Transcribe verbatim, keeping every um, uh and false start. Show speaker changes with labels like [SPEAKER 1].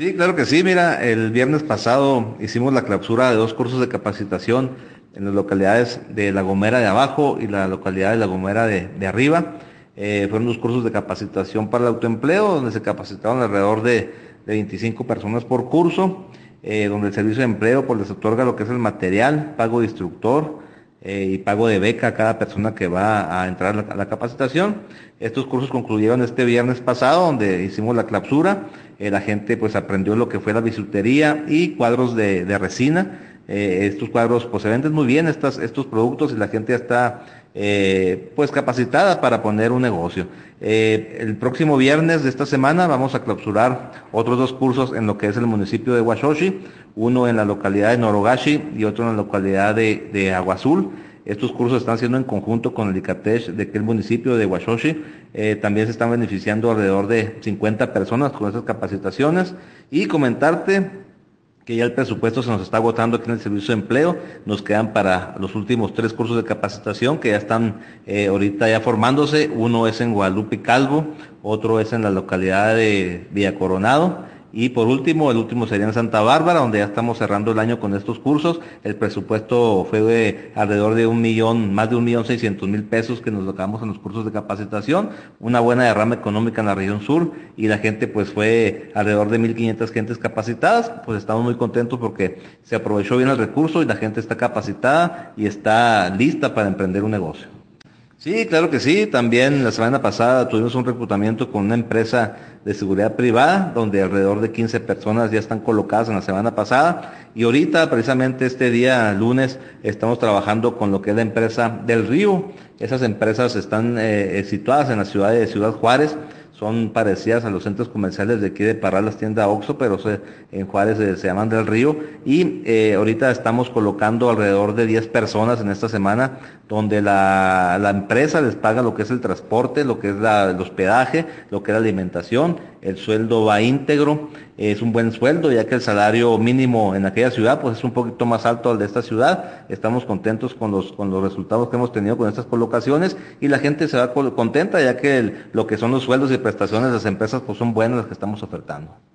[SPEAKER 1] Sí, claro que sí. Mira, el viernes pasado hicimos la clausura de dos cursos de capacitación en las localidades de La Gomera de abajo y la localidad de La Gomera de, de arriba. Eh, fueron dos cursos de capacitación para el autoempleo, donde se capacitaron alrededor de, de veinticinco personas por curso, eh, donde el servicio de empleo pues, les otorga lo que es el material, pago de instructor, eh, y pago de beca a cada persona que va a entrar a la, a la capacitación. Estos cursos concluyeron este viernes pasado, donde hicimos la clausura. Eh, la gente pues aprendió lo que fue la bisutería y cuadros de, de resina. Eh, estos cuadros pues se venden muy bien estas, estos productos y la gente ya está eh, pues capacitada para poner un negocio. Eh, el próximo viernes de esta semana vamos a clausurar otros dos cursos en lo que es el municipio de Huachochi, uno en la localidad de Norogashi y otro en la localidad de, de Agua Azul. Estos cursos están siendo en conjunto con el ICATESH de aquel municipio de Huachochi. Eh, también se están beneficiando alrededor de cincuenta personas con estas capacitaciones. Y comentarte que ya el presupuesto se nos está agotando aquí en el servicio de empleo. Nos quedan para los últimos tres cursos de capacitación que ya están eh, ahorita ya formándose. Uno es en Guadalupe Calvo, otro es en la localidad de Villa Coronado. Y por último, el último sería en Santa Bárbara, donde ya estamos cerrando el año con estos cursos. El presupuesto fue de alrededor de un millón, más de un millón seiscientos mil pesos que nos tocamos en los cursos de capacitación. Una buena derrama económica en la región sur y la gente pues fue alrededor de mil quinientas gentes capacitadas. Pues estamos muy contentos porque se aprovechó bien el recurso y la gente está capacitada y está lista para emprender un negocio. Sí, claro que sí. También la semana pasada tuvimos un reclutamiento con una empresa de seguridad privada, donde alrededor de quince personas ya están colocadas en la semana pasada. Y ahorita, precisamente este día, lunes, estamos trabajando con lo que es la empresa del Río. Esas empresas están eh, situadas en la ciudad de Ciudad Juárez. Son parecidas a los centros comerciales de aquí de Parral, las tiendas Oxxo, pero se, en Juárez se, se llaman del Río. Y eh, ahorita estamos colocando alrededor de diez personas en esta semana, donde la, la empresa les paga lo que es el transporte, lo que es la, el hospedaje, lo que es la alimentación. El sueldo va íntegro, es un buen sueldo, ya que el salario mínimo en aquella ciudad pues es un poquito más alto al de esta ciudad. Estamos contentos con los, con los resultados que hemos tenido con estas colocaciones y la gente se va contenta, ya que el, lo que son los sueldos y prestaciones de las empresas pues son buenas las que estamos ofertando.